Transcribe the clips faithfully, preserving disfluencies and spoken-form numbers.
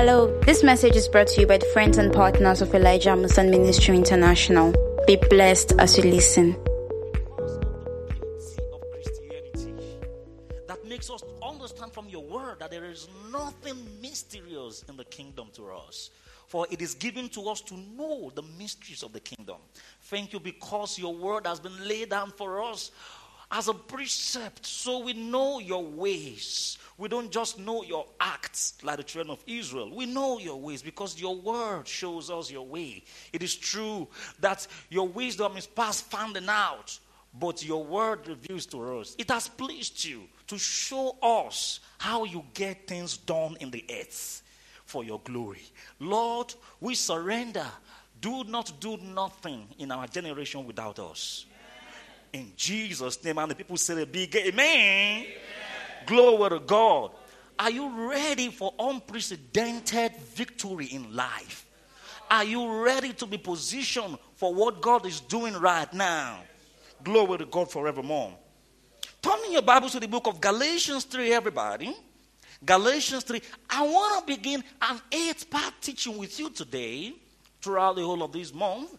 Hello, this message is brought to you by the friends and partners of Elijah Musan Ministry International. Be blessed as you listen. Because of the beauty of Christianity that makes us understand from your word that there is nothing mysterious in the kingdom to us. For it is given to us to know the mysteries of the kingdom. Thank you because your word has been laid down for us as a precept, so we know your ways. We don't just know your acts like the children of Israel. We know your ways because your word shows us your way. It is true that your wisdom is past finding out, but your word reveals to us. It has pleased you to show us how you get things done in the earth for your glory. Lord, we surrender. Do not do nothing in our generation without us. In Jesus' name, and the people say a big amen. Amen. Glory to God. Are you ready for unprecedented victory in life? Are you ready to be positioned for what God is doing right now? Glory to God forevermore. Turn in your Bibles to the book of Galatians three, everybody. Galatians three. I want to begin an eight-part teaching with you today throughout the whole of this month.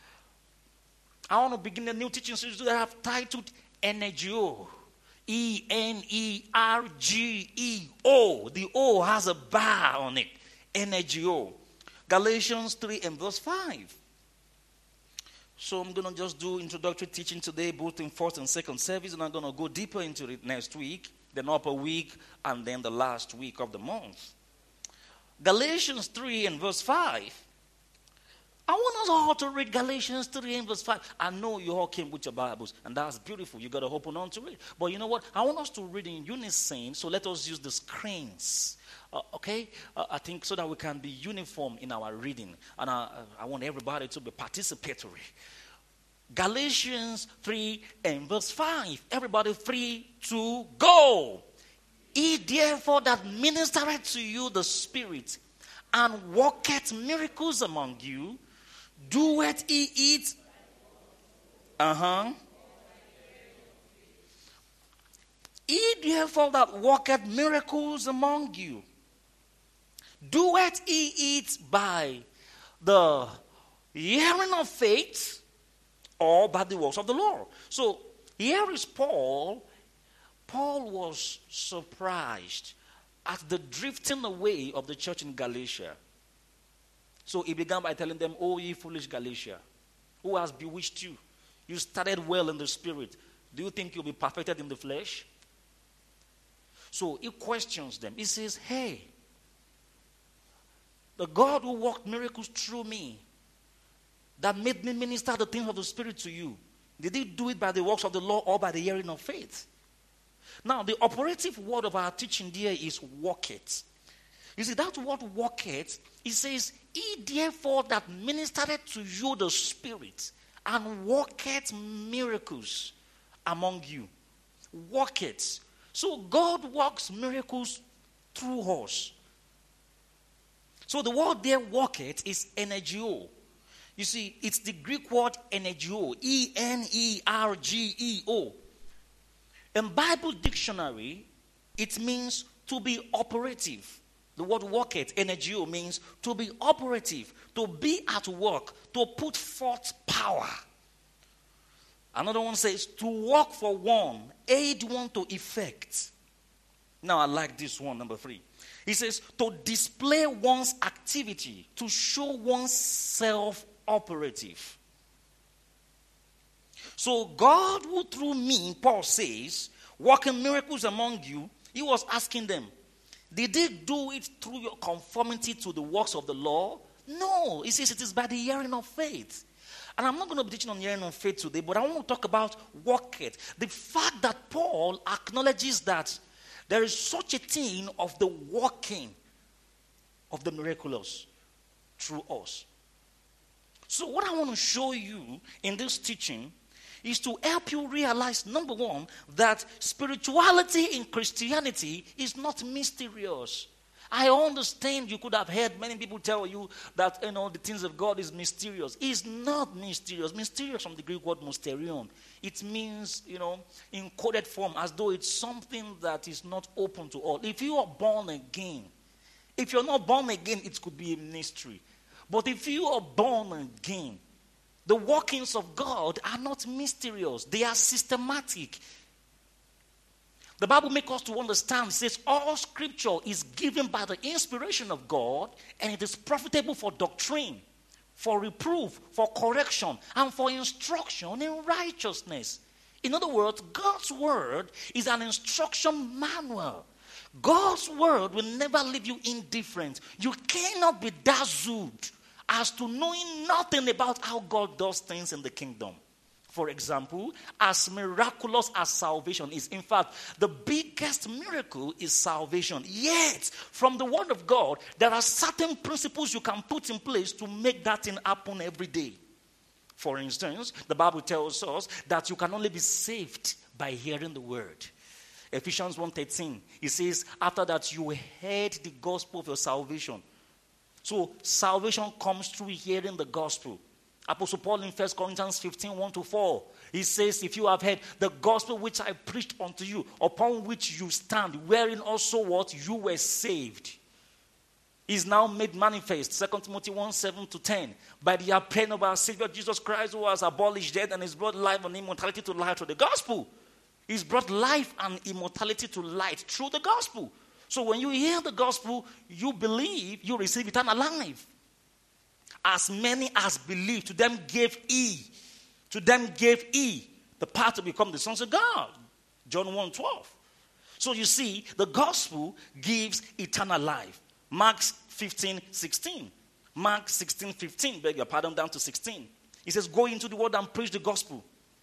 I want to begin a new teaching series that I have titled Energeo. E N E R G E O. The O has a bar on it. Energeo. Galatians three and verse five. So I'm going to just do introductory teaching today, both in first and second service, and I'm going to go deeper into it next week, then upper week, and then the last week of the month. Galatians three and verse five. I want us all to read Galatians three and verse five. I know you all came with your Bibles, and that's beautiful. You got to open on to it. But you know what? I want us to read in unison, so let us use the screens. Uh, okay? Uh, I think so that we can be uniform in our reading. And I, I want everybody to be participatory. Galatians three and verse five. Everybody free to go. He therefore that ministereth to you the Spirit, and worketh miracles among you, doeth he it? Uh-huh. He therefore that worketh miracles among you, doeth he it by the hearing of faith or by the works of the law? So here is Paul. Paul was surprised at the drifting away of the church in Galatia. So he began by telling them, "Oh, ye foolish Galatia, who has bewitched you? You started well in the spirit. Do you think you'll be perfected in the flesh?" So he questions them. He says, "Hey, the God who worked miracles through me, that made me minister the things of the Spirit to you, did he do it by the works of the law or by the hearing of faith?" Now, the operative word of our teaching there is work it. You see, that word work it, it says, he therefore that ministered to you the Spirit and worketh miracles among you. Work it. So God works miracles through us. So the word there, work it, is energeo. You see, it's the Greek word energeo. E N E R G E O. In Bible dictionary, it means to be operative. The word work it, energeo, means to be operative, to be at work, to put forth power. Another one says to work for one, aid one to effect. Now I like this one, number three. He says to display one's activity, to show oneself operative. So God who through me, Paul says, working miracles among you, he was asking them, did they do it through your conformity to the works of the law? No. He says it is by the hearing of faith. And I'm not going to be teaching on hearing of faith today, but I want to talk about work it. The fact that Paul acknowledges that there is such a thing of the working of the miraculous through us. So what I want to show you in this teaching is to help you realize, number one, that spirituality in Christianity is not mysterious. I understand you could have heard many people tell you that, you know, the things of God is mysterious. It's not mysterious. Mysterious from the Greek word mysterion. It means, you know, in coded form, as though it's something that is not open to all. If you are born again, If you're not born again, it could be a mystery. But if you are born again, the workings of God are not mysterious. They are systematic. The Bible makes us to understand, it says, all scripture is given by the inspiration of God, and it is profitable for doctrine, for reproof, for correction, and for instruction in righteousness. In other words, God's word is an instruction manual. God's word will never leave you indifferent. You cannot be dazzled as to knowing nothing about how God does things in the kingdom. For example, as miraculous as salvation is, in fact, the biggest miracle is salvation. Yet, from the word of God, there are certain principles you can put in place to make that thing happen every day. For instance, the Bible tells us that you can only be saved by hearing the word. Ephesians one thirteen, it says, after that you heard the gospel of your salvation. So, salvation comes through hearing the gospel. Apostle Paul in First Corinthians fifteen, one to four, he says, if you have heard the gospel which I preached unto you, upon which you stand, wherein also what you were saved, is now made manifest. Second Timothy one, seven to ten, by the appearing of our Savior Jesus Christ, who has abolished death and has brought life and immortality to light through the gospel. He's brought life and immortality to light through the gospel. So when you hear the gospel, you believe, you receive eternal life. As many as believe, to them gave he, to them gave he the power to become the sons of God. John one twelve. So you see, the gospel gives eternal life. Mark fifteen sixteen. Mark sixteen fifteen, beg your pardon, down to sixteen. He says, go into the world and preach the gospel.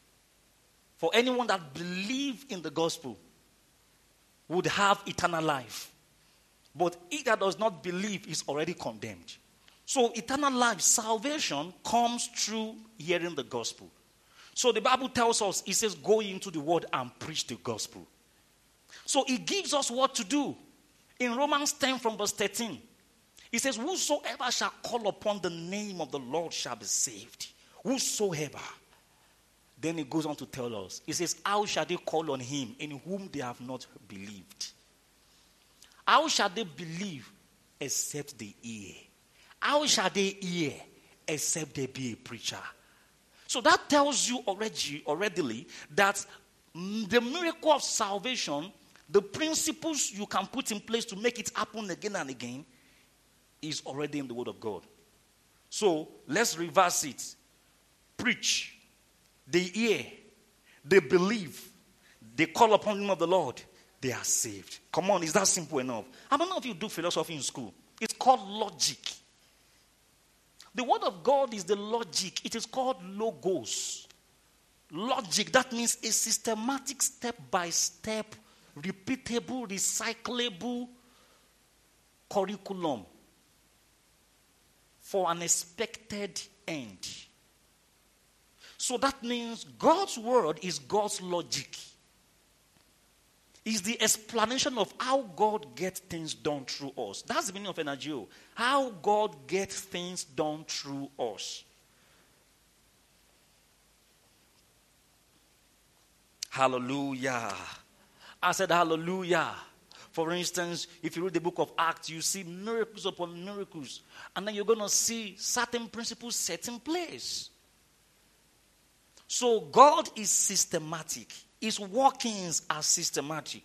For anyone that believes in the gospel would have eternal life. But he that does not believe is already condemned. So eternal life, salvation, comes through hearing the gospel. So the Bible tells us, it says, go into the world and preach the gospel. So it gives us what to do. In Romans ten from verse thirteen, it says, whosoever shall call upon the name of the Lord shall be saved. Whosoever. Then it goes on to tell us, it says, how shall they call on him in whom they have not believed? How shall they believe except they hear? How shall they hear except they be a preacher? So that tells you already, already that the miracle of salvation, the principles you can put in place to make it happen again and again, is already in the word of God. So let's reverse it. Preach. They hear. They believe. They call upon the name of the Lord. They are saved. Come on, is that simple enough? I don't know if you do philosophy in school. It's called logic. The word of God is the logic. It is called logos. Logic, that means a systematic step-by-step, repeatable, recyclable curriculum for an expected end. So that means God's word is God's logic. It's the explanation of how God gets things done through us. That's the meaning of N R G O. How God gets things done through us. Hallelujah. I said hallelujah. For instance, if you read the book of Acts, you see miracles upon miracles. And then you're going to see certain principles set in place. So God is systematic. His workings are systematic.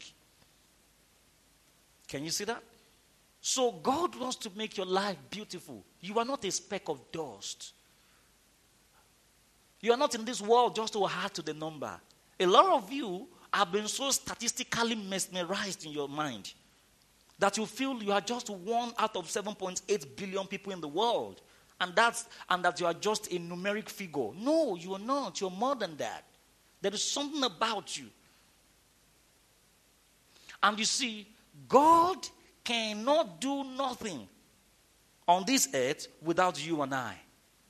Can you see that? So God wants to make your life beautiful. You are not a speck of dust. You are not in this world just to add to the number. A lot of you have been so statistically mesmerized in your mind that you feel you are just one out of seven point eight billion people in the world. And that's and that you are just a numeric figure. No, you are not. You're more than that. There is something about you. And you see, God cannot do nothing on this earth without you and I.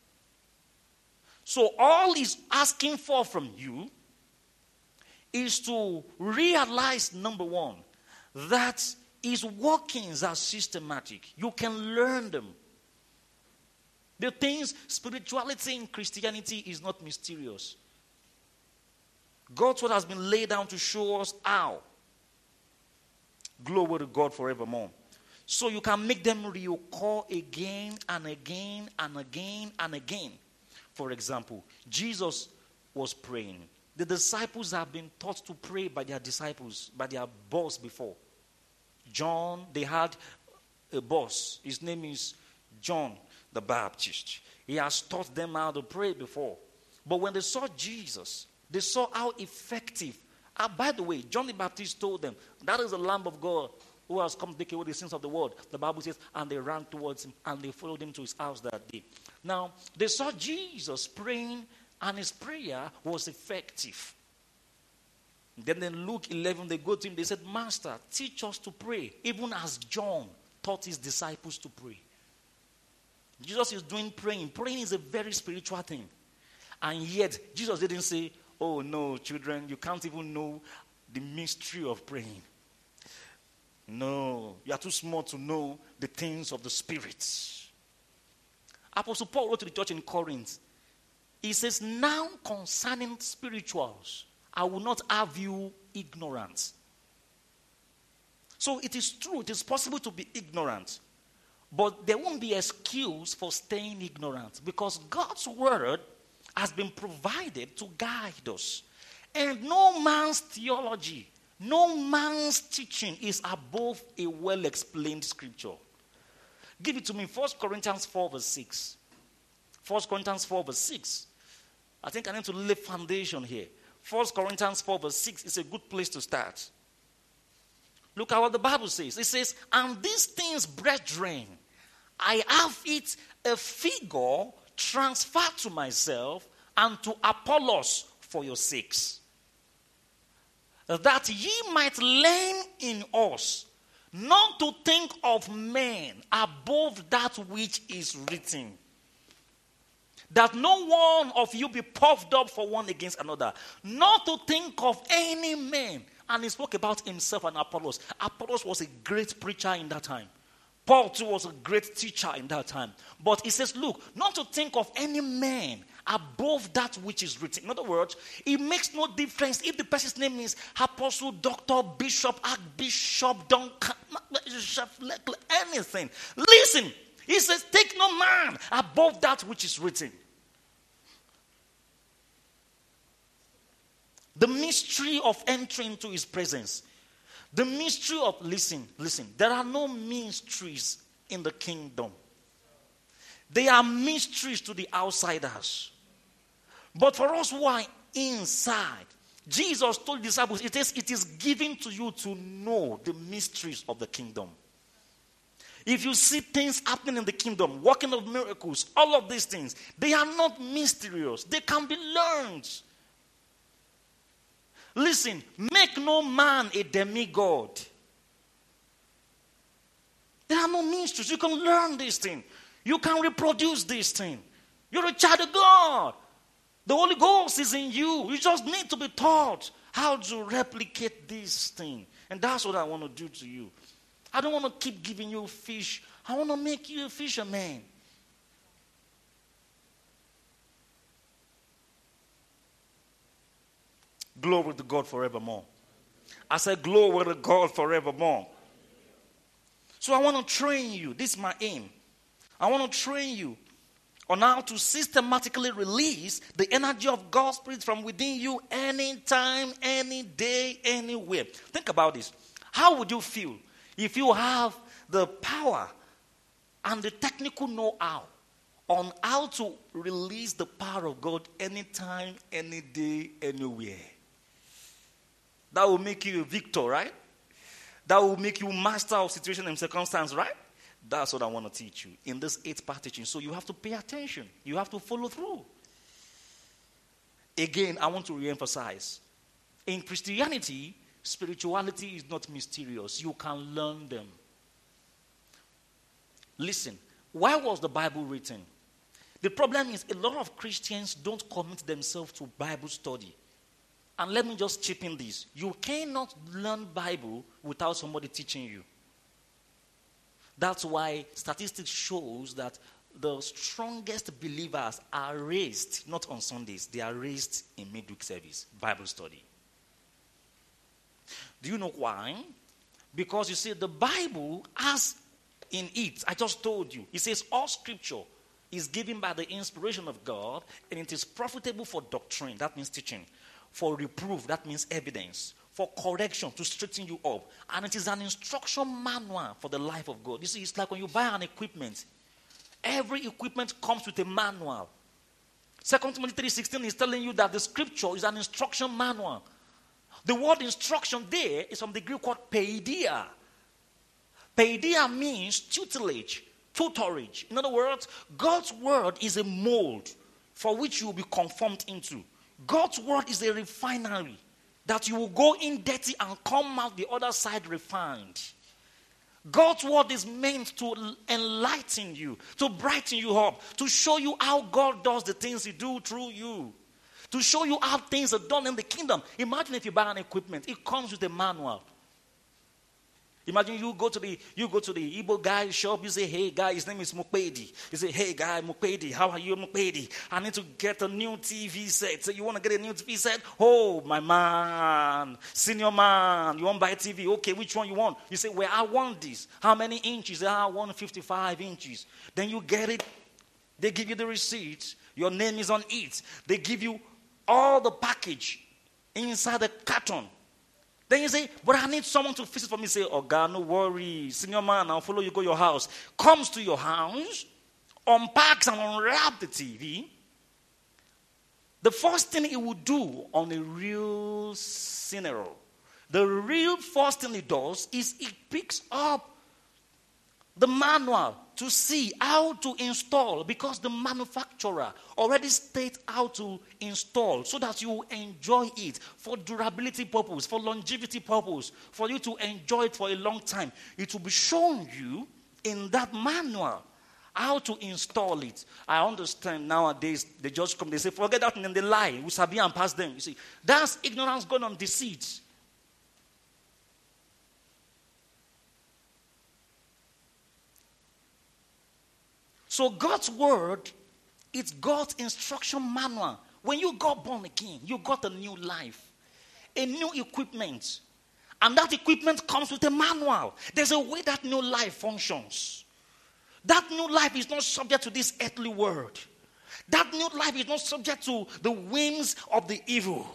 So all he's asking for from you is to realize, number one, that his workings are systematic. You can learn them. The things, spirituality in Christianity is not mysterious. God's word has been laid down to show us how. Glory to God forevermore. So you can make them reoccur again and again and again and again. For example, Jesus was praying. The disciples have been taught to pray by their disciples, by their boss before. John, they had a boss. His name is John the Baptist. He has taught them how to pray before. But when they saw Jesus, they saw how effective. Ah, by the way, John the Baptist told them, that is the Lamb of God who has come to take away the sins of the world. The Bible says, and they ran towards him and they followed him to his house that day. Now, they saw Jesus praying and his prayer was effective. Then in Luke eleven, they go to him, they said, Master, teach us to pray, even as John taught his disciples to pray. Jesus is doing praying. Praying is a very spiritual thing. And yet, Jesus didn't say, oh no, children, you can't even know the mystery of praying. No, you are too small to know the things of the Spirit. Apostle Paul wrote to the church in Corinth. He says, now concerning spirituals, I will not have you ignorant. So it is true, it is possible to be ignorant. But there won't be excuse for staying ignorant because God's word has been provided to guide us. And no man's theology, no man's teaching is above a well-explained scripture. Give it to me, First Corinthians four verse six. First Corinthians four verse six. I think I need to lay foundation here. First Corinthians four verse six is a good place to start. Look at what the Bible says. It says, and these things, brethren, I have it a figure transferred to myself and to Apollos for your sakes, that ye might learn in us not to think of men above that which is written, that no one of you be puffed up for one against another, not to think of any man. And he spoke about himself and Apollos. Apollos was a great preacher in that time. Paul too was a great teacher in that time. But he says, look, not to think of any man above that which is written. In other words, it makes no difference if the person's name is apostle, doctor, bishop, archbishop, Duncan, anything. Listen, he says, take no man above that which is written. The mystery of entering into his presence. The mystery of, listen, listen, there are no mysteries in the kingdom. They are mysteries to the outsiders. But for us who are inside, Jesus told the disciples, it is, it is given to you to know the mysteries of the kingdom. If you see things happening in the kingdom, working of miracles, all of these things, they are not mysterious. They can be learned. Listen, make no man a demigod. There are no mysteries. You can learn this thing. You can reproduce this thing. You're a child of God. The Holy Ghost is in you. You just need to be taught how to replicate this thing. And that's what I want to do to you. I don't want to keep giving you fish. I want to make you a fisherman. Glory to God forevermore. I said, glory to God forevermore. So I want to train you. This is my aim. I want to train you on how to systematically release the energy of God's Spirit from within you anytime, any day, anywhere. Think about this. How would you feel if you have the power and the technical know-how on how to release the power of God anytime, any day, anywhere? That will make you a victor, right? That will make you master of situation and circumstance, right? That's what I want to teach you in this eight-part teaching. So you have to pay attention. You have to follow through. Again, I want to re-emphasize. In Christianity, spirituality is not mysterious. You can learn them. Listen, why was the Bible written? The problem is a lot of Christians don't commit themselves to Bible study. And let me just chip in this. You cannot learn Bible without somebody teaching you. That's why statistics shows that the strongest believers are raised, not on Sundays, they are raised in midweek service, Bible study. Do you know why? Because you see, the Bible has in it. I just told you. It says all scripture is given by the inspiration of God, and it is profitable for doctrine, that means teaching, for reproof, that means evidence, for correction, to straighten you up. And it is an instruction manual for the life of God. You see, it's like when you buy an equipment. Every equipment comes with a manual. Second Timothy three sixteen is telling you that the scripture is an instruction manual. The word instruction there is from the Greek word paideia. Paideia means tutelage, tutorage. In other words, God's word is a mold for which you will be conformed into. God's word is a refinery that you will go in dirty and come out the other side refined. God's word is meant to enlighten you, to brighten you up, to show you how God does the things he do through you, to show you how things are done in the kingdom. Imagine if you buy an equipment, it comes with a manual. Imagine you go to the you go to the Igbo guy's shop, you say, hey guy, his name is Mukpedi. You say, hey guy, Mukpedi, how are you, Mukpedi? I need to get a new T V set. So you want to get a new T V set? Oh, my man, senior man, you want to buy a T V? Okay, which one you want? You say, well, I want this. How many inches? I want fifty-five inches. Then you get it. They give you the receipt. Your name is on it. They give you all the package inside the carton. Then you say, but I need someone to fix it for me. Say, oh God, no worry. Senior man, I'll follow you, go to your house. Comes to your house, unpacks and unwrap the T V. The first thing he will do on a real scenario, the real first thing he does is he picks up the manual to see how to install, because the manufacturer already states how to install so that you enjoy it for durability purpose, for longevity purpose, for you to enjoy it for a long time. It will be shown you in that manual how to install it. I understand nowadays they just come, they say, forget that, and then they lie. We sabi and pass them. You see, that's ignorance going on deceit. So God's word, it's God's instruction manual. When you got born again, you got a new life, a new equipment. And that equipment comes with a manual. There's a way that new life functions. That new life is not subject to this earthly world. That new life is not subject to the whims of the evil.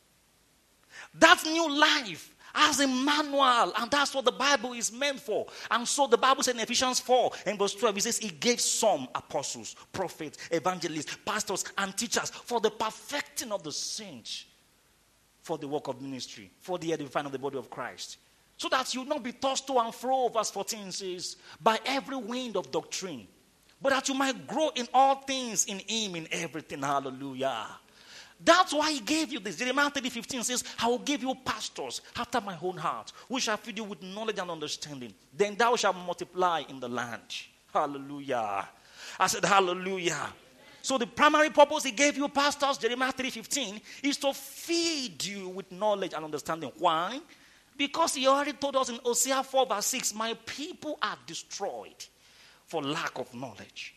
That new life has a manual, and that's what the Bible is meant for. And so the Bible said in Ephesians four and verse twelve, it says, he gave some apostles, prophets, evangelists, pastors, and teachers for the perfecting of the saints, for the work of ministry, for the edifying of the body of Christ. So that you will not be tossed to and fro, verse fourteen says, by every wind of doctrine, but that you might grow in all things in him, in everything. Hallelujah. That's why he gave you this. Jeremiah thirty fifteen says, I will give you pastors after my own heart, who shall feed you with knowledge and understanding. Then thou shalt multiply in the land. Hallelujah. I said, hallelujah. So the primary purpose he gave you pastors, Jeremiah three fifteen, is to feed you with knowledge and understanding. Why? Because he already told us in Hosea four verse six, my people are destroyed for lack of knowledge.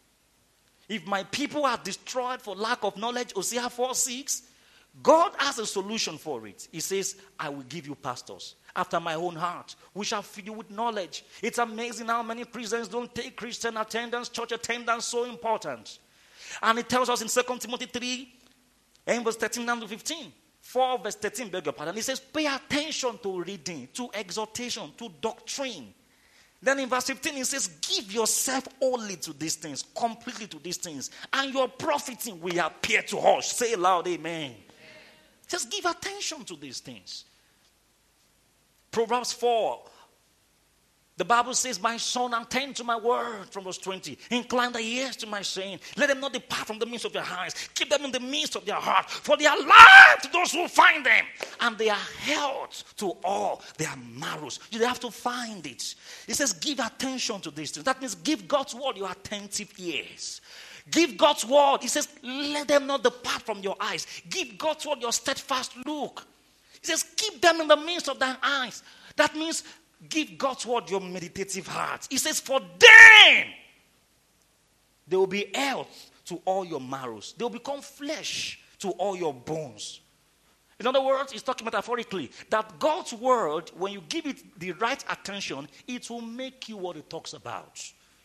If my people are destroyed for lack of knowledge, Hosea four six, God has a solution for it. He says, I will give you pastors after my own heart. We shall feed you with knowledge. It's amazing how many Christians don't take Christian attendance, church attendance so important. And it tells us in Second Timothy three, and verse thirteen down to fifteen. four verse thirteen, beg your pardon. It says, pay attention to reading, to exhortation, to doctrine. Then in verse fifteen, it says, give yourself wholly to these things, completely to these things, and your profiting will appear to us. Say loud, amen. Amen. Just give attention to these things. Proverbs four, the Bible says, my son, attend to my word, from verse twenty. Incline thy ears to my saying. Let them not depart from the midst of your eyes. Keep them in the midst of their heart. For they are life to those who find them, and they are health to all their marrows. You have to find it. It says, give attention to these things. That means give God's word your attentive ears. Give God's word. It says, let them not depart from your eyes. Give God's word your steadfast look. It says, keep them in the midst of thine eyes. That means give God's word your meditative heart. He says, for then there will be health to all your marrows. They will become flesh to all your bones. In other words, it's talking metaphorically that God's word, when you give it the right attention, it will make you what it talks about.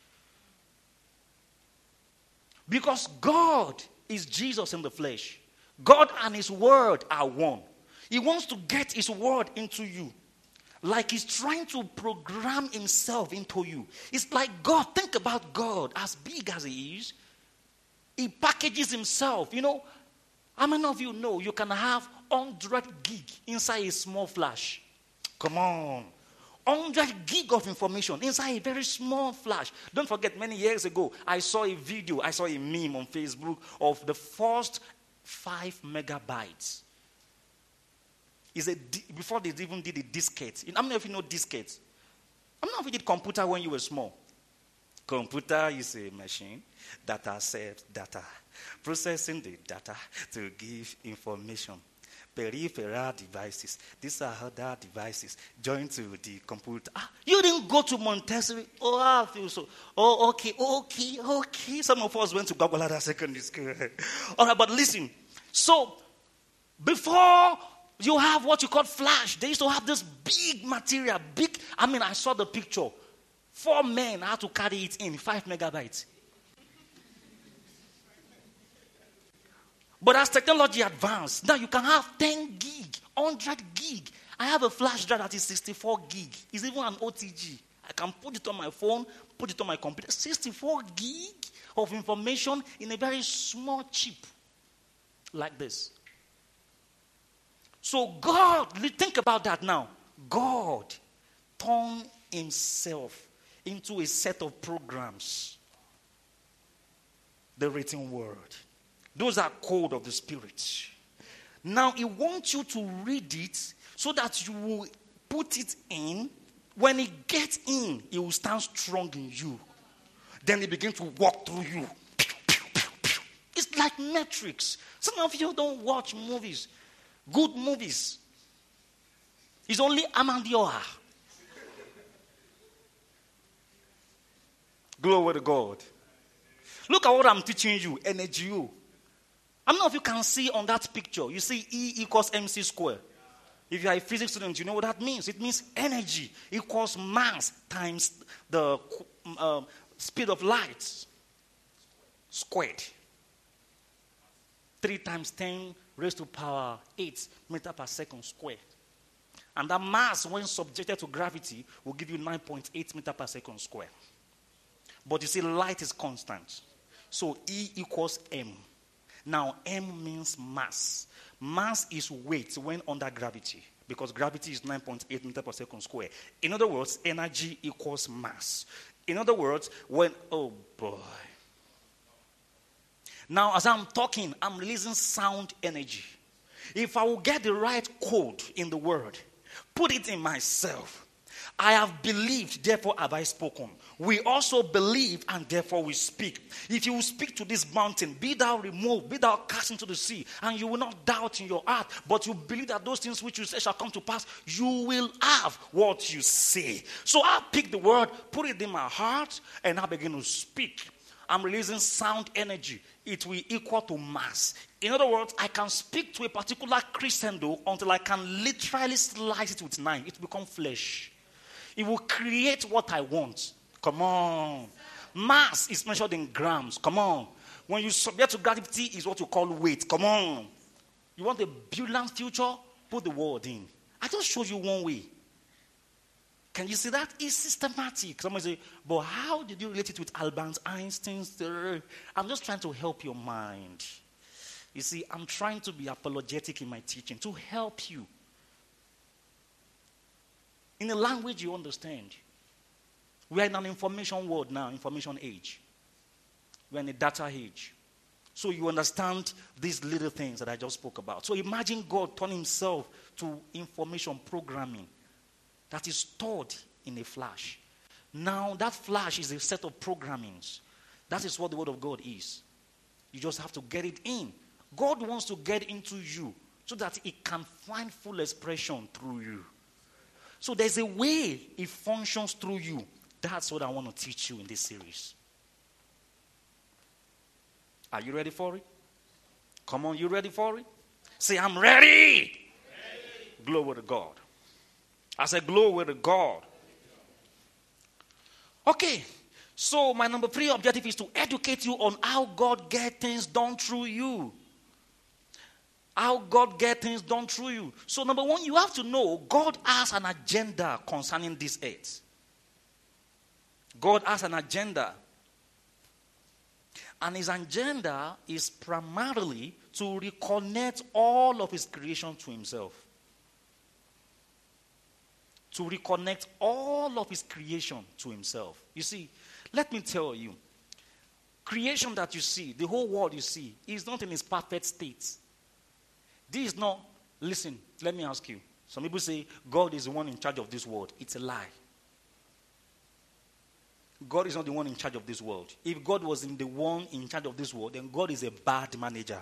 Because God is Jesus in the flesh. God and his word are one. He wants to get his word into you. Like he's trying to program himself into you. It's like God. Think about God, as big as he is. He packages himself. You know, how many of you know you can have one hundred gig inside a small flash? Come on. one hundred gig of information inside a very small flash. Don't forget, many years ago, I saw a video, I saw a meme on Facebook of the first five megabytes. Is a before they even did a diskette. How many of you know diskettes? How many of you did computer when you were small? Computer is a machine that accepts data, processing the data to give information. Peripheral devices. These are other devices joined to the computer. Ah, you didn't go to Montessori. Oh, I feel so. Oh, okay, okay, okay. Some of us went to Gagwalada Secondary School. All right, but listen. So, before you have what you call flash, they used to have this big material. Big. I mean, I saw the picture. Four men had to carry it in, five megabytes. But as technology advanced, now you can have ten gig, one hundred gig. I have a flash drive that is sixty-four gig. It's even an O T G. I can put it on my phone, put it on my computer. sixty-four gig of information in a very small chip like this. So God, think about that now. God turned himself into a set of programs. The written word. Those are code of the Spirit. Now, he wants you to read it so that you will put it in. When it gets in, it will stand strong in you. Then it begins to walk through you. It's like Matrix. Some of you don't watch movies. Good movies. It's only Amandioa. Glory to God. Look at what I'm teaching you. Energy. How many of you can see on that picture? You see E equals mc squared. If you are a physics student, you know what that means. It means energy equals mass times the uh, speed of light squared. three times ten raised to power eight meter per second squared. And that mass, when subjected to gravity, will give you nine point eight meter per second squared. But you see, light is constant. So E equals M. Now, M means mass. Mass is weight when under gravity, because gravity is nine point eight meters per second square. In other words, energy equals mass. In other words, when, oh boy. Now, as I'm talking, I'm releasing sound energy. If I will get the right code in the word, put it in myself. I have believed, therefore have I spoken. We also believe, and therefore we speak. If you will speak to this mountain, be thou removed, be thou cast into the sea, and you will not doubt in your heart, but you believe that those things which you say shall come to pass, you will have what you say. So I pick the word, put it in my heart, and I begin to speak. I'm releasing sound energy. It will equal to mass. In other words, I can speak to a particular crescendo until I can literally slice it with knife. It will become flesh. It will create what I want. Come on. Mass is measured in grams. Come on. When you subject to gravity is what you call weight. Come on. You want a brilliant future? Put the word in. I just showed you one way. Can you see that? It's systematic. Someone say, but how did you relate it with Albert Einstein's theory? I'm just trying to help your mind. You see, I'm trying to be apologetic in my teaching to help you. In a language you understand. We are in an information world now, information age. We are in a data age. So you understand these little things that I just spoke about. So imagine God turning himself to information programming that is stored in a flash. Now that flash is a set of programmings. That is what the word of God is. You just have to get it in. God wants to get into you so that it can find full expression through you. So there's a way it functions through you. That's what I want to teach you in this series. Are you ready for it? Come on, you ready for it? Say, I'm ready. Glory to God. I said, glory to God. Okay, so my number three objective is to educate you on how God gets things done through you. How God gets things done through you. So number one, you have to know God has an agenda concerning this earth. God has an agenda. And his agenda is primarily to reconnect all of his creation to himself. To reconnect all of his creation to himself. You see, let me tell you, creation that you see, the whole world you see, is not in its perfect state. This is not, listen, let me ask you. Some people say God is the one in charge of this world. It's a lie. God is not the one in charge of this world. If God was in the one in charge of this world, then God is a bad manager.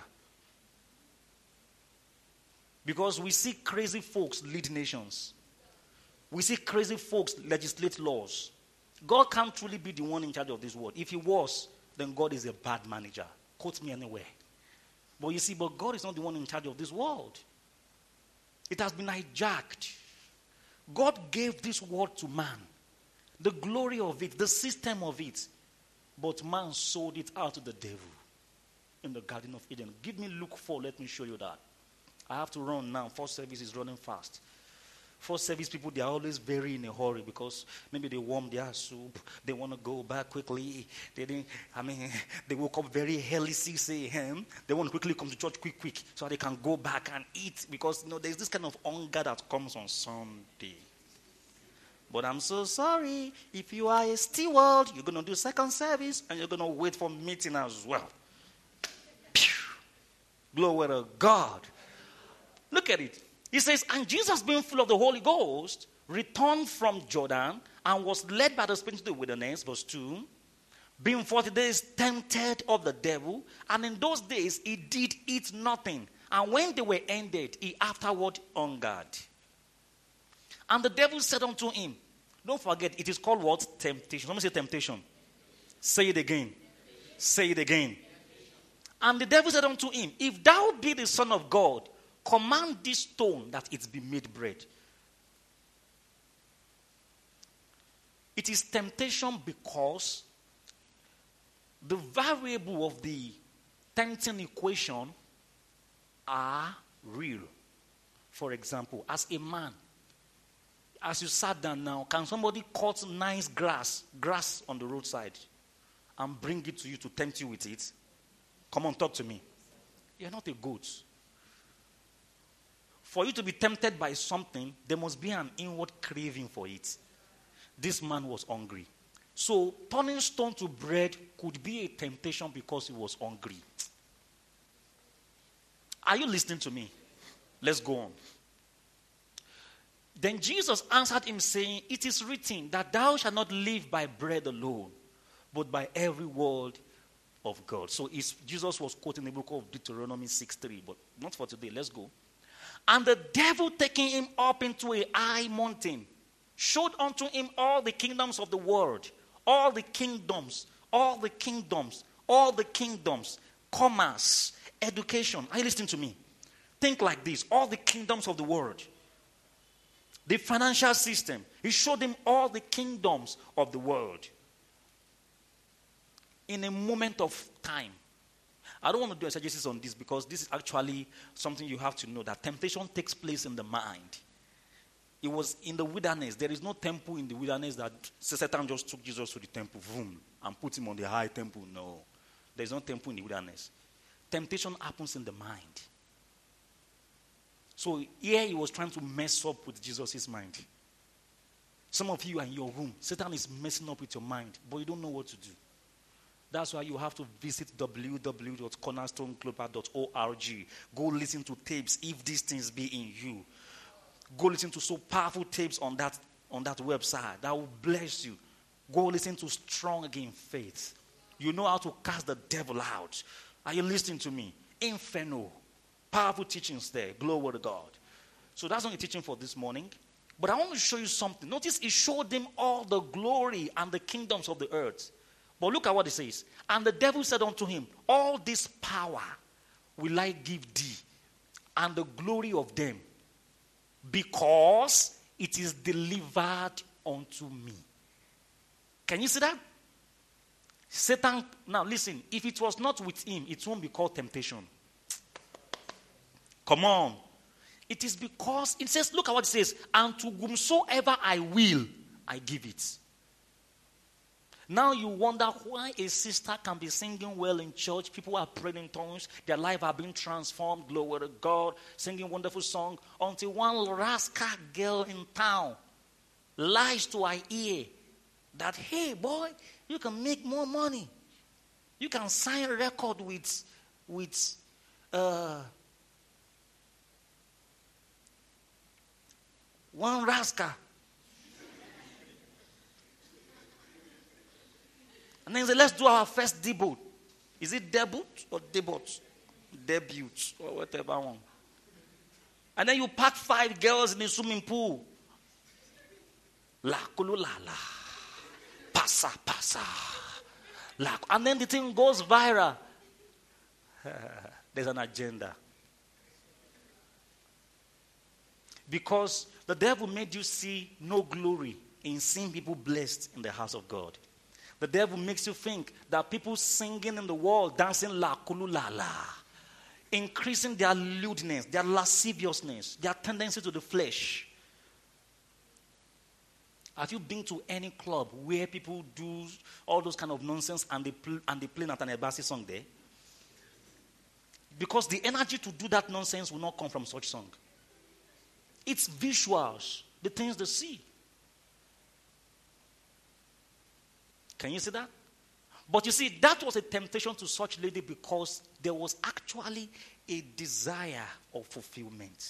Because we see crazy folks lead nations. We see crazy folks legislate laws. God can't truly be the one in charge of this world. If he was, then God is a bad manager. Quote me anywhere. But you see, but God is not the one in charge of this world. It has been hijacked. God gave this world to man. The glory of it, the system of it. But man sold it out to the devil in the Garden of Eden. Give me Luke four, let me show you that. I have to run now. First service is running fast. First service people, they are always very in a hurry because maybe they warm their soup. They want to go back quickly. They didn't, I mean, they woke up very early, six a.m. They want to quickly come to church quick, quick, so they can go back and eat because, you know, there's this kind of hunger that comes on Sunday. But I'm so sorry. If you are a steward, you're going to do second service and you're going to wait for meeting as well. Pew. Glory to God. Look at it. He says, and Jesus, being full of the Holy Ghost, returned from Jordan and was led by the Spirit to the wilderness, verse two, being forty days tempted of the devil, and in those days he did eat nothing. And when they were ended, he afterward hungered. And the devil said unto him, don't forget, it is called what? Temptation. Let me say temptation. Say it again. Say it again. And the devil said unto him, if thou be the Son of God, command this stone that it be made bread. It is temptation because the variable of the tempting equation are real. For example, as a man, as you sat down now, can somebody cut nice grass, grass on the roadside, and bring it to you to tempt you with it? Come on, talk to me. You're not a goat. For you to be tempted by something, there must be an inward craving for it. This man was hungry. So turning stone to bread could be a temptation because he was hungry. Are you listening to me? Let's go on. Then Jesus answered him, saying, it is written that thou shalt not live by bread alone, but by every word of God. So Jesus was quoting the book of Deuteronomy six three, but not for today. Let's go. And the devil, taking him up into a high mountain, showed unto him all the kingdoms of the world, all the kingdoms, all the kingdoms, all the kingdoms, commerce, education. Are you listening to me? Think like this. All the kingdoms of the world. The financial system. He showed him all the kingdoms of the world. In a moment of time. I don't want to do exegesis on this because this is actually something you have to know, that temptation takes place in the mind. It was in the wilderness. There is no temple in the wilderness that Satan just took Jesus to the temple, boom, and put him on the high temple. No. There is no temple in the wilderness. Temptation happens in the mind. So here he was trying to mess up with Jesus' mind. Some of you are in your room. Satan is messing up with your mind, but you don't know what to do. That's why you have to visit w w w dot cornerstone global dot org. Go listen to tapes if these things be in you. Go listen to so powerful tapes on that, on that website. That will bless you. Go listen to Strong in Faith. You know how to cast the devil out. Are you listening to me? Inferno. Powerful teachings there. Glory to God. So that's not the teaching for this morning. But I want to show you something. Notice he showed them all the glory and the kingdoms of the earth. But look at what it says. And the devil said unto him, all this power will I give thee, and the glory of them, because it is delivered unto me. Can you see that? Satan, now listen, if it was not with him, it won't be called temptation. Come on. It is because, it says, look at what it says, and to whomsoever I will, I give it. Now you wonder why a sister can be singing well in church, people are praying in tongues, their life are being transformed, glory to God, singing wonderful song, until one rascal girl in town lies to her ear that, hey boy, you can make more money. You can sign a record with, with uh, one rascal. And then he said, let's do our first debut. Is it debut or debut? Debut or whatever one. And then you pack five girls in the swimming pool. La kulu la la. Passa, passa. La. And then the thing goes viral. There's an agenda. Because the devil made you see no glory in seeing people blessed in the house of God. The devil makes you think that people singing in the world, dancing la kulu la la, increasing their lewdness, their lasciviousness, their tendency to the flesh. Have you been to any club where people do all those kind of nonsense and they play, and they play Nathaniel Bassey song there? Because the energy to do that nonsense will not come from such song. It's visuals, the things they see. Can you see that? But you see, that was a temptation to such lady because there was actually a desire of fulfillment.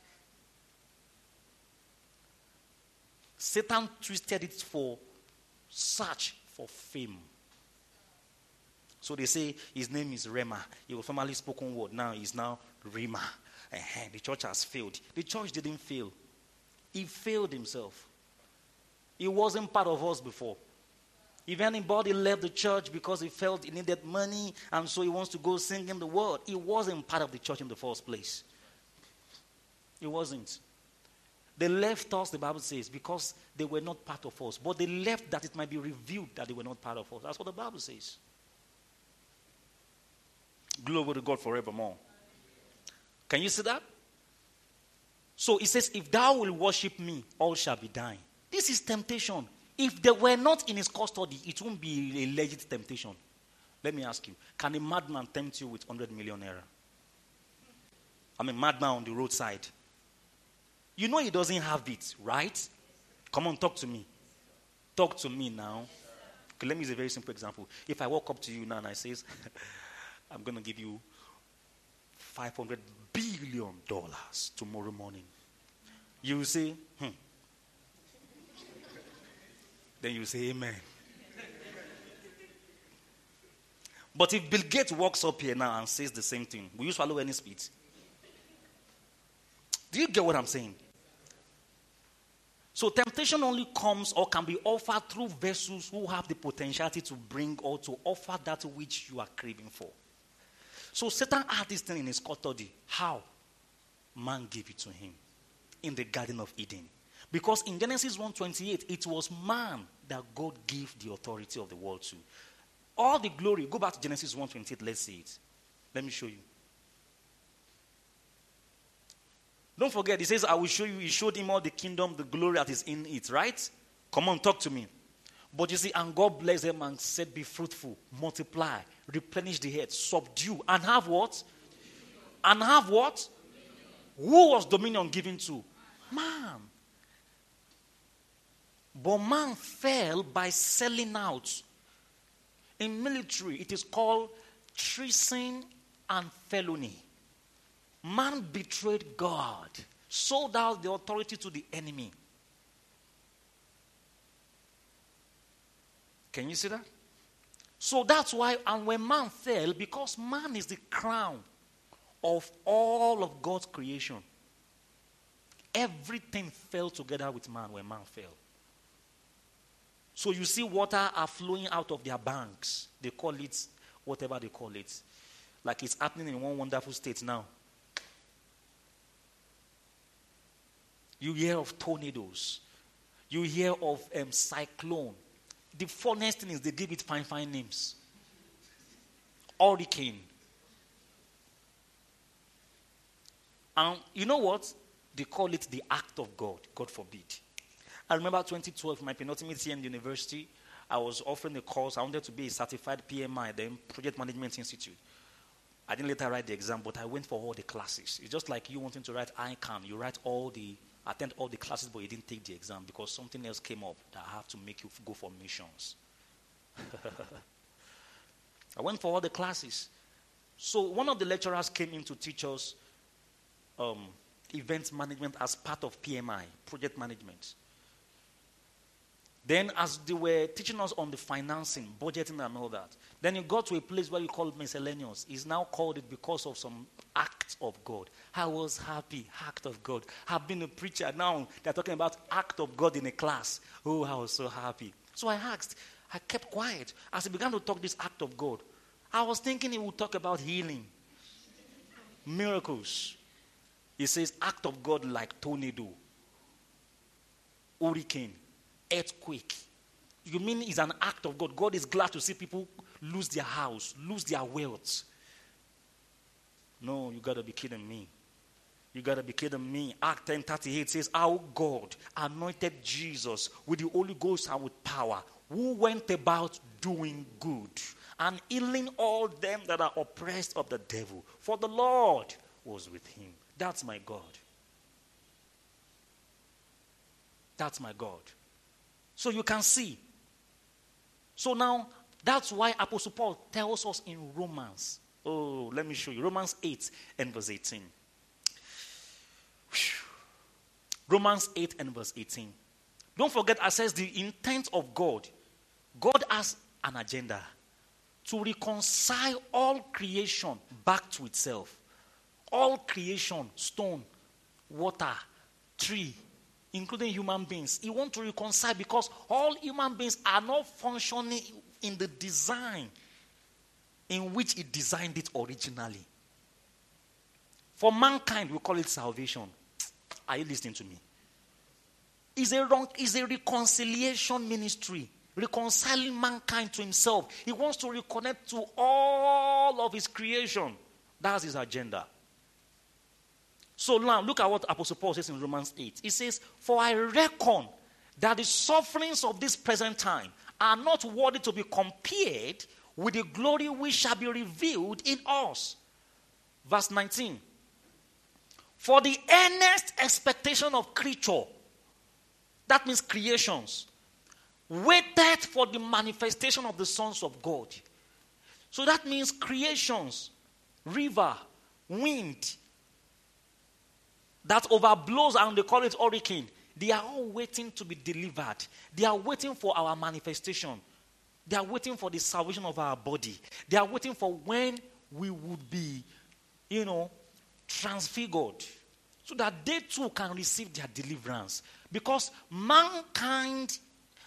Satan twisted it for search for fame. So they say his name is Rema. He was formerly spoken word. Now he's now Rema. Uh-huh. The church has failed. The church didn't fail. He failed himself. He wasn't part of us before. If anybody left the church because he felt he needed money and so he wants to go sing in the world, he wasn't part of the church in the first place. He wasn't. They left us, the Bible says, because they were not part of us. But they left that it might be revealed that they were not part of us. That's what the Bible says. Glory to God forevermore. Can you see that? So it says, if thou will worship me, all shall be thine. This is temptation. If they were not in his custody, it won't be a legit temptation. Let me ask you, can a madman tempt you with one hundred million naira? I'm a madman on the roadside. You know he doesn't have it, right? Come on, talk to me. Talk to me now. Okay, let me use a very simple example. If I walk up to you now and I say, I'm going to give you five hundred billion dollars tomorrow morning. You will say, hmm. Then you say, amen. But if Bill Gates walks up here now and says the same thing, will you swallow any spit? Do you get what I'm saying? So temptation only comes or can be offered through vessels who have the potentiality to bring or to offer that which you are craving for. So Satan had this thing in his custody. How? Man gave it to him in the Garden of Eden. Because in Genesis one twenty-eight, it was man that God gave the authority of the world to. All the glory, go back to Genesis one twenty-eight, let's see it. Let me show you. Don't forget, he says, I will show you, he showed him all the kingdom, the glory that is in it, right? Come on, talk to me. But you see, and God blessed them and said, be fruitful, multiply, replenish the earth, subdue, and have what? And have what? Who was dominion given to? Man. But man fell by selling out. In military, it is called treason and felony. Man betrayed God, sold out the authority to the enemy. Can you see that? So that's why, and when man fell, because man is the crown of all of God's creation, everything fell together with man when man fell. So you see water are flowing out of their banks. They call it whatever they call it. Like it's happening in one wonderful state now. You hear of tornadoes. You hear of um, cyclone. The funniest thing is they give it fine, fine names. Hurricane. And you know what? They call it the act of God. God forbid. I remember twenty twelve, my penultimate year in the university, I was offering a course. I wanted to be a certified P M I, then Project Management Institute. I didn't later write the exam, but I went for all the classes. It's just like you wanting to write I C A N. You write all the, attend all the classes, but you didn't take the exam because something else came up that I have to make you go for missions. I went for all the classes. So one of the lecturers came in to teach us um, event management as part of P M I, project management. Then as they were teaching us on the financing, budgeting and all that, then you got to a place where you call it miscellaneous. It's now called it because of some act of God. I was happy, act of God. I've been a preacher, now they're talking about act of God in a class. Oh, I was so happy. So I asked, I kept quiet. As he began to talk this act of God, I was thinking he would talk about healing, miracles. He says act of God like tornado, hurricane, earthquake. You mean it's an act of God? God is glad to see people lose their house, lose their wealth. No, you got to be kidding me. You got to be kidding me. Act ten thirty-eight says, our God anointed Jesus with the Holy Ghost and with power, who went about doing good and healing all them that are oppressed of the devil. For the Lord was with him. That's my God. That's my God. So you can see. So now, that's why Apostle Paul tells us in Romans. Oh, let me show you. Romans eight and verse eighteen. Romans eight and verse eighteen. Don't forget, I says the intent of God. God has an agenda to reconcile all creation back to itself. All creation, stone, water, tree, including human beings. He wants to reconcile because all human beings are not functioning in the design in which he designed it originally. For mankind, we call it salvation. Are you listening to me? It's a, wrong, it's a reconciliation ministry. Reconciling mankind to himself. He wants to reconnect to all of his creation. That's his agenda. So now, look at what Apostle Paul says in Romans eight. He says, for I reckon that the sufferings of this present time are not worthy to be compared with the glory which shall be revealed in us. Verse nineteen. For the earnest expectation of creature, that means creations, waited for the manifestation of the sons of God. So that means creations, river, wind, that overblows and they call it hurricane. They are all waiting to be delivered. They are waiting for our manifestation. They are waiting for the salvation of our body. They are waiting for when we would be, you know, transfigured. So that they too can receive their deliverance. Because mankind,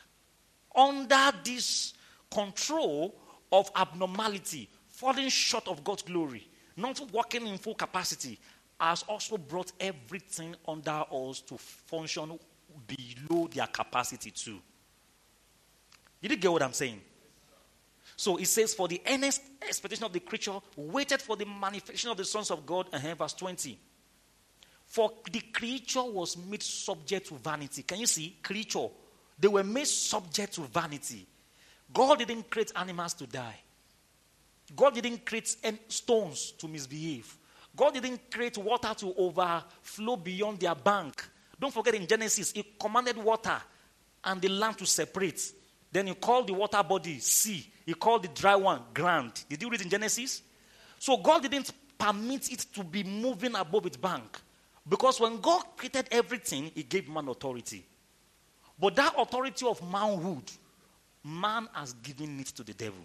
under this control of abnormality, falling short of God's glory, not working in full capacity, has also brought everything under us to function below their capacity too. Did you get what I'm saying? So it says, for the earnest expectation of the creature waited for the manifestation of the sons of God. Uh-huh, verse twenty. For the creature was made subject to vanity. Can you see? Creature. They were made subject to vanity. God didn't create animals to die. God didn't create stones to misbehave. God didn't create water to overflow beyond their bank. Don't forget in Genesis, he commanded water and the land to separate. Then he called the water body sea. He called the dry one ground. Did you read in Genesis? So God didn't permit it to be moving above its bank. Because when God created everything, he gave man authority. But that authority of manhood, man has given it to the devil.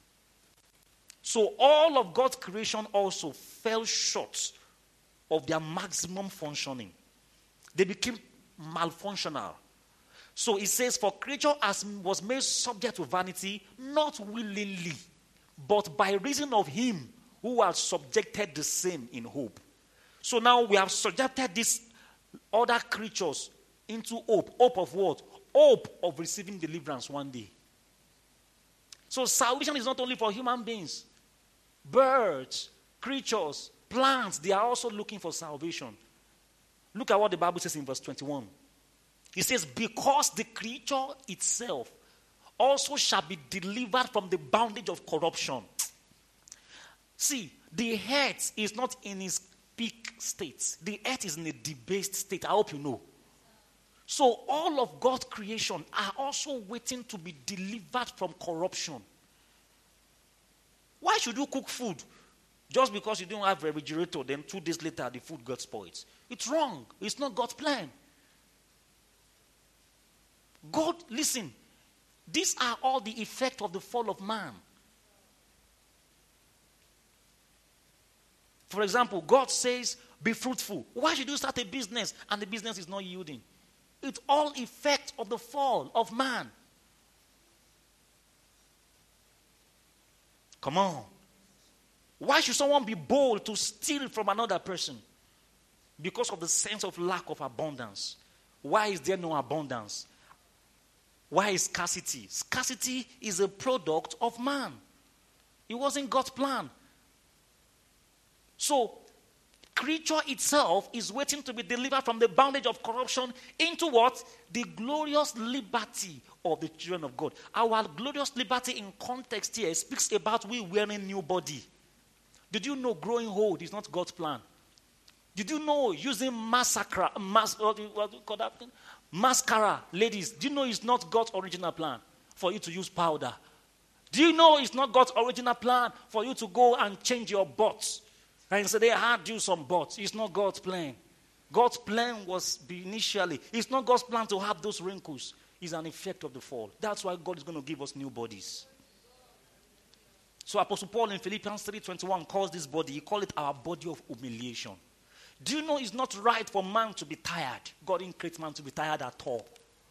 So all of God's creation also fell short of their maximum functioning. They became malfunctional. So it says, for creature as was made subject to vanity, not willingly, but by reason of him who has subjected the same in hope. So now we have subjected this other creatures into hope. Hope of what? Hope of receiving deliverance one day. So salvation is not only for human beings. Birds, creatures, plants, they are also looking for salvation. Look at what the Bible says in verse twenty-one. It says, because the creature itself also shall be delivered from the bondage of corruption. See, the earth is not in its peak state. The earth is in a debased state. I hope you know. So all of God's creation are also waiting to be delivered from corruption. Why should you cook food? Just because you don't have a refrigerator, then two days later the food got spoiled. It's wrong. It's not God's plan. God, listen, these are all the effect of the fall of man. For example, God says, be fruitful. Why should you start a business and the business is not yielding? It's all effect of the fall of man. Come on. Why should someone be bold to steal from another person? Because of the sense of lack of abundance. Why is there no abundance? Why is scarcity? Scarcity is a product of man. It wasn't God's plan. So, creature itself is waiting to be delivered from the bondage of corruption into what? The glorious liberty of the children of God. Our glorious liberty in context here speaks about we wearing new body. Did you know growing old is not God's plan? Did you know using massacre, mas- what do you, what do you call that thing? Mascara, ladies, do you know it's not God's original plan for you to use powder? Do you know it's not God's original plan for you to go and change your butts? And say they had you some butts. It's not God's plan. God's plan was initially, it's not God's plan to have those wrinkles. It's an effect of the fall. That's why God is going to give us new bodies. So Apostle Paul in Philippians three twenty-one calls this body, he calls it our body of humiliation. Do you know it's not right for man to be tired? God didn't create man to be tired at all.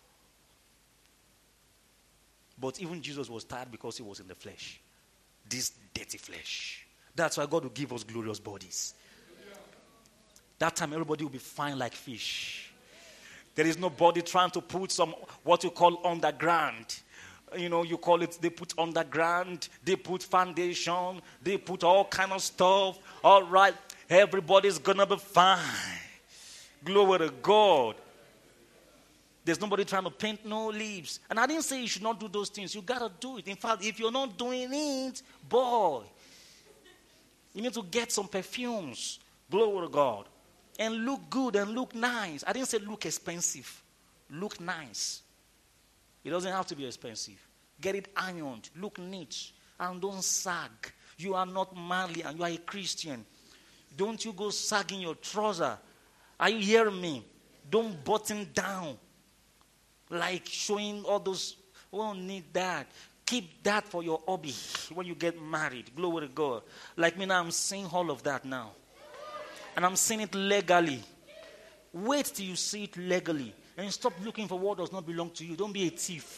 But even Jesus was tired because he was in the flesh. This dirty flesh. That's why God will give us glorious bodies. That time everybody will be fine like fish. There is nobody trying to put some, what you call underground. You know, you call it, they put underground, they put foundation, they put all kind of stuff. All right. Everybody's gonna be fine. Glory to God. There's nobody trying to paint no leaves. And I didn't say you should not do those things. You gotta do it. In fact, if you're not doing it, boy, you need to get some perfumes. Glory to God. And look good and look nice. I didn't say look expensive. Look nice. It doesn't have to be expensive. Get it ironed. Look neat. And don't sag. You are not manly and you are a Christian. Don't you go sagging your trouser. Are you hearing me? Don't button down. Like showing all those, we don't need that. Keep that for your hobby when you get married. Glory to God. Like me now, I'm seeing all of that now. And I'm seeing it legally. Wait till you see it legally. And stop looking for what does not belong to you. Don't be a thief.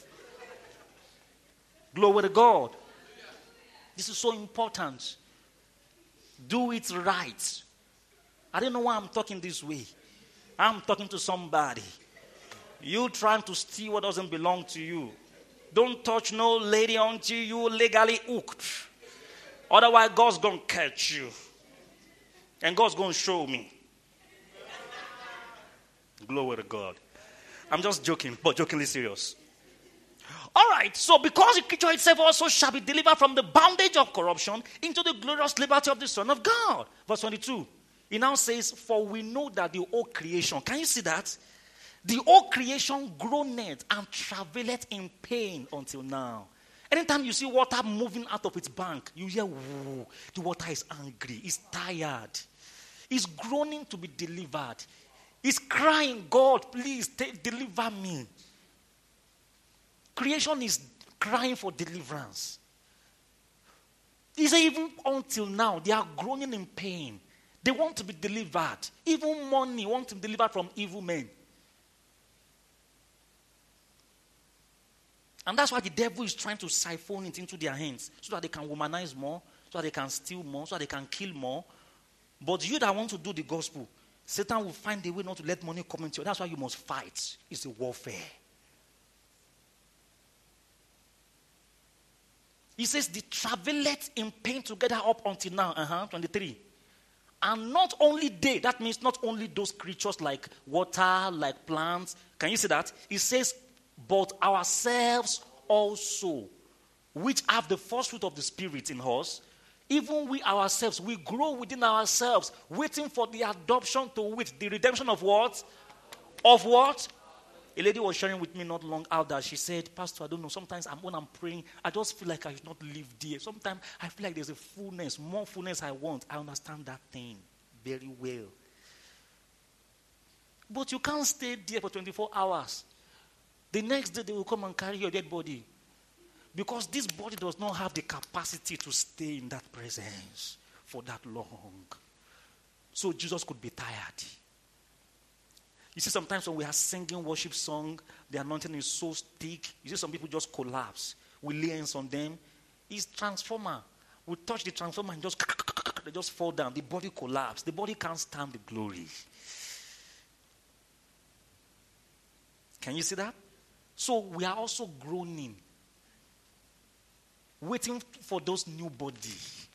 Glory to God. This is so important. Do it right. I don't know why I'm talking this way. I'm talking to somebody. You trying to steal what doesn't belong to you. Don't touch no lady until you legally hooked. Otherwise, God's going to catch you. And God's going to show me. Glory to God. I'm just joking, but jokingly serious. All right, so because the creature itself also shall be delivered from the bondage of corruption into the glorious liberty of the Son of God. Verse twenty-two. He now says, for we know that the whole creation, can you see that? The whole creation groaneth and travaileth in pain until now. Anytime you see water moving out of its bank, you hear, whoa, the water is angry, it's tired. It's groaning to be delivered. It's crying, God, please take, deliver me. Creation is crying for deliverance. He said, even until now, they are groaning in pain. They want to be delivered. Even money wants to be delivered from evil men. And that's why the devil is trying to siphon it into their hands so that they can womanize more, so that they can steal more, so that they can kill more. But you that want to do the gospel, Satan will find a way not to let money come into you. That's why you must fight. It's a warfare. He says, the traveleth in pain together up until now. Uh-huh, twenty-three. And not only they, that means not only those creatures like water, like plants. Can you see that? He says, but ourselves also, which have the first fruit of the Spirit in us, even we ourselves, we grow within ourselves, waiting for the adoption to wit, the redemption of what? Of what? A lady was sharing with me not long out that she said, Pastor, I don't know, sometimes I'm, when I'm praying, I just feel like I should not live there. Sometimes I feel like there's a fullness, more fullness I want. I understand that thing very well. But you can't stay there for twenty-four hours. The next day they will come and carry your dead body. Because this body does not have the capacity to stay in that presence for that long. So Jesus could be tired. You see, sometimes when we are singing worship song, the anointing is so thick. You see some people just collapse. We lay hands on them. It's transformer. We touch the transformer and just they just fall down. The body collapses. The body can't stand the glory. Can you see that? So we are also groaning, waiting for those new bodies.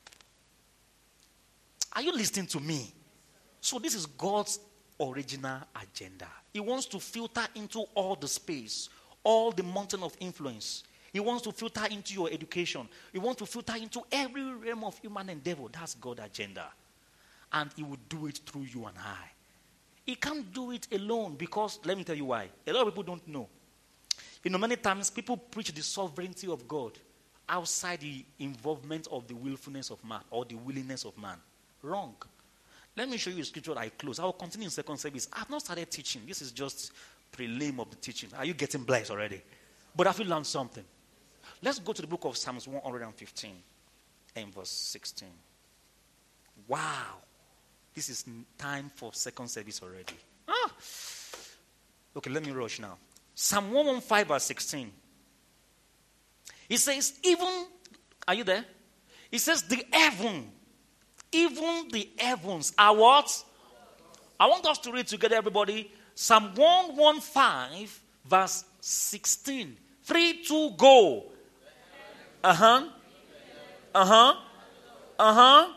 Are you listening to me? So this is God's original agenda. He wants to filter into all the space, all the mountain of influence. He wants to filter into your education. He wants to filter into every realm of human endeavor. That's God's agenda. And he will do it through you and I. He can't do it alone because, let me tell you why. A lot of people don't know. You know, many times people preach the sovereignty of God outside the involvement of the willfulness of man or the willingness of man. Wrong. Let me show you a scripture I close. I will continue in second service. I have not started teaching. This is just prelim of the teaching. Are you getting blessed already? But have you learned something? Let's go to the book of Psalms one hundred fifteen and verse sixteen. Wow. This is time for second service already. Ah. Okay, let me rush now. Psalm one fifteen verse sixteen. It says, even, are you there? It says, the heaven, even the heavens are what? I want us to read together, everybody. Psalm one fifteen, verse sixteen. Three, two, go. Uh-huh. Uh-huh. Uh-huh.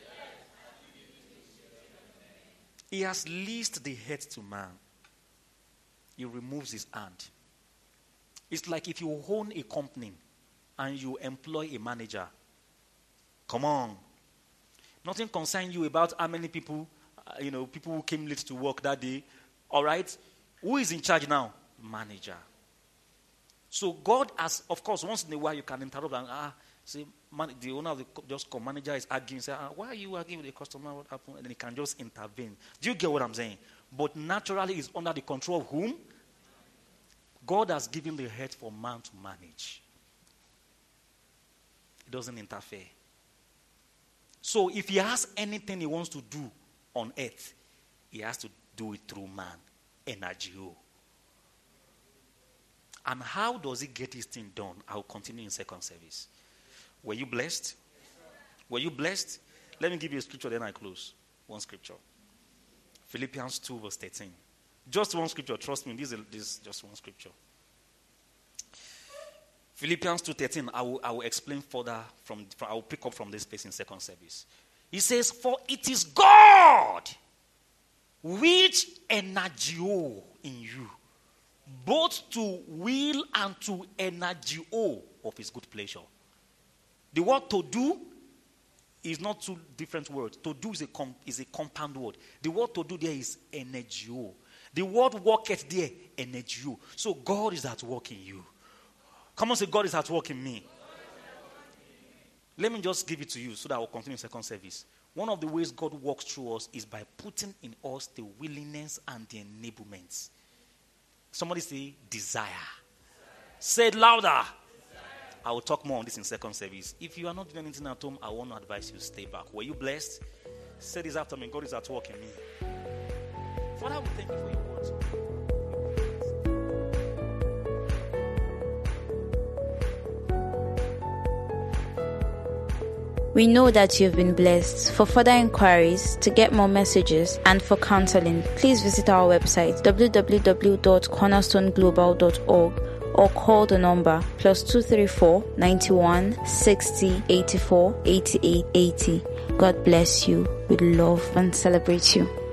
He has leased the head to man. He removes his hand. It's like if you own a company and you employ a manager. Come on. Nothing concerns you about how many people, uh, you know, people who came late to work that day. All right? Who is in charge now? Manager. So God has, of course, once in a while you can interrupt and, ah, see, man, the owner of the just call manager is arguing, say, ah, why are you arguing with the customer? What happened? And then he can just intervene. Do you get what I'm saying? But naturally, it's under the control of whom? God has given the head for man to manage. It doesn't interfere. So if he has anything he wants to do on earth, he has to do it through man. Energy. And how does he get his thing done? I'll continue in second service. Were you blessed? Were you blessed? Let me give you a scripture, then I close. One scripture. Philippians two, verse thirteen. Just one scripture. Trust me, this is, this is just one scripture. Philippians two thirteen, I will, I will explain further from, from, I will pick up from this place in second service. He says, for it is God which energio in you, both to will and to energio of his good pleasure. The word to do is not two different words. To do is a, com- is a compound word. The word to do there is energio. The word worketh there, energio. So God is at work in you. Come on, say, God is at work in me. Let me just give it to you so that I will continue second service. One of the ways God works through us is by putting in us the willingness and the enablements. Somebody say, desire. desire. Say it louder. Desire. I will talk more on this in second service. If you are not doing anything at home, I want to advise you stay back. Were you blessed? Say this after me. God is at work in me. Father, we thank you for your words. We know that you've been blessed. For further inquiries, to get more messages, and for counseling, please visit our website w w w dot cornerstone global dot org or call the number plus two three four, ninety-one, sixty, eighty-four, eighty-eight, eighty. God bless you. We love and celebrate you.